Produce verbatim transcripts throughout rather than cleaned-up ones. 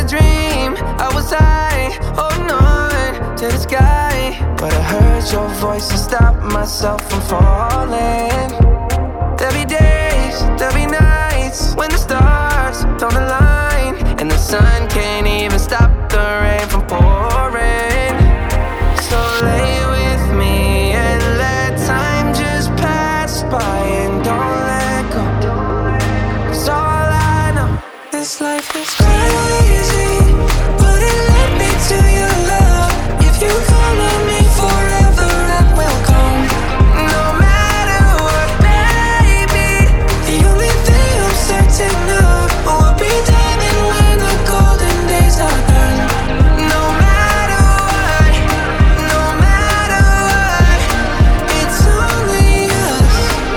dream, I was high, holding on to the sky. But I heard your voice and stopped myself from falling. There'll be days, there'll be nights when the stars don't align, and the sun can't even stop the rain from pouring. So lay with me and let time just pass by, and don't let go, 'cause all I know, this life is crazy, but it led me to your love. If you call on me forever, I will come. No matter what, baby, the only thing I'm certain of will be diamond when the golden days are done. No matter what, no matter what, it's only us.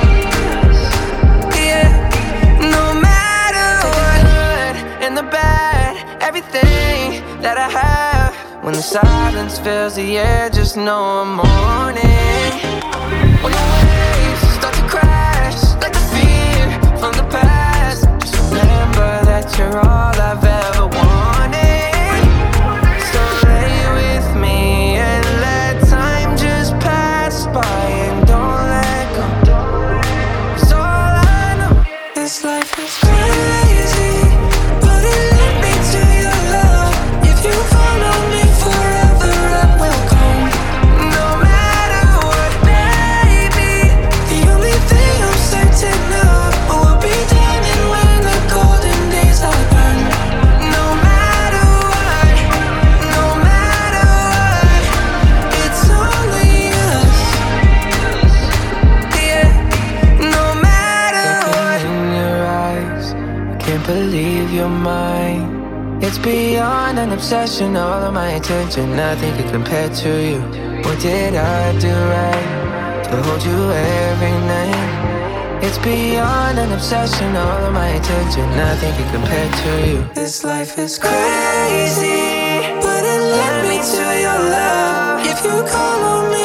Yeah, no matter what, the good and the bad, everything that I have. When the silence fills the air, just know I'm on it. When the waves start to crash, like the fear from the past, just remember that you're all I've ever wanted. So lay with me and let time just pass by, and don't let go, 'cause all I know, this life is crazy, but it led me to your love. If you follow me forever, I will come. No matter what, baby, the only thing I'm certain of will be diamond when the golden days are done. No matter what, no matter what, it's only us. Yeah, no matter what. Looking in your eyes, I can't believe you're mine. It's beyond an obsession, all of my attention, nothing can compare to you. What did I do right to hold you every night? It's beyond an obsession, all of my attention, nothing can compare to you. This life is crazy, but it led me to your love. If you call on me